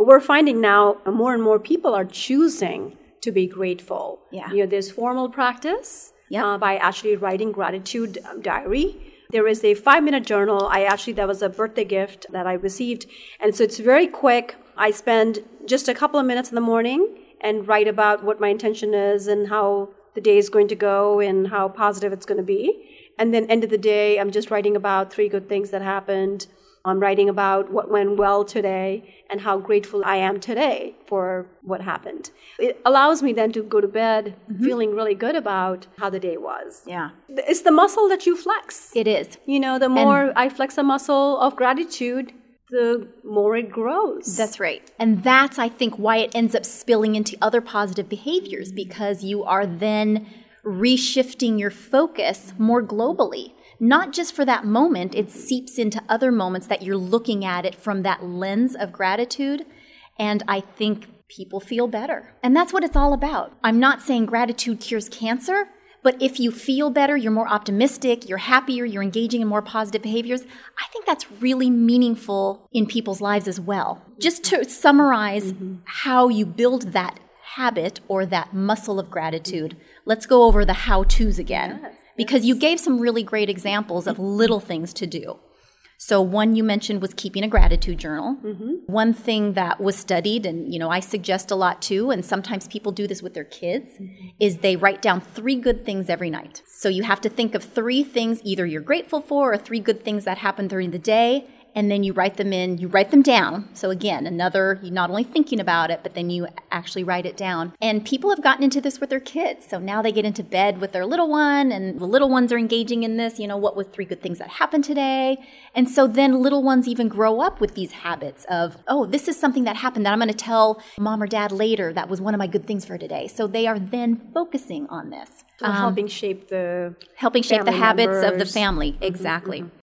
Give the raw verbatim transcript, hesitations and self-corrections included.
But we're finding now more and more people are choosing to be grateful. Yeah. You know, there's formal practice Yep. uh, by actually writing gratitude um, diary. There is a five-minute journal. I actually, that was a birthday gift that I received. And so it's very quick. I spend just a couple of minutes in the morning and write about what my intention is and how the day is going to go and how positive it's going to be. And then end of the day, I'm just writing about three good things that happened. I'm writing about what went well today and how grateful I am today for what happened. It allows me then to go to bed mm-hmm. feeling really good about how the day was. Yeah. It's the muscle that you flex. It is. You know, the more and I flex a muscle of gratitude, the more it grows. That's right. And that's, I think, why it ends up spilling into other positive behaviors, because you are then reshifting your focus more globally. Not just for that moment, it seeps into other moments that you're looking at it from that lens of gratitude. And I think people feel better. And that's what it's all about. I'm not saying gratitude cures cancer, but if you feel better, you're more optimistic, you're happier, you're engaging in more positive behaviors, I think that's really meaningful in people's lives as well. Just to summarize mm-hmm. how you build that habit or that muscle of gratitude, let's go over the how-tos again. Yes. Because you gave some really great examples of little things to do. So one you mentioned was keeping a gratitude journal. Mm-hmm. One thing that was studied, and you know I suggest a lot too, and sometimes people do this with their kids, mm-hmm. is they write down three good things every night. So you have to think of three things either you're grateful for or three good things that happened during the day, and then you write them in, you write them down. So again, another, you're not only thinking about it, but then you actually write it down. And people have gotten into this with their kids. So now they get into bed with their little one, and the little ones are engaging in this, you know, what were three good things that happened today? And so then little ones even grow up with these habits of, oh, this is something that happened that I'm going to tell mom or dad later. That was one of my good things for today. So they are then focusing on this. So um, helping shape the helping shape the habits members. of the family. Mm-hmm, exactly. Mm-hmm.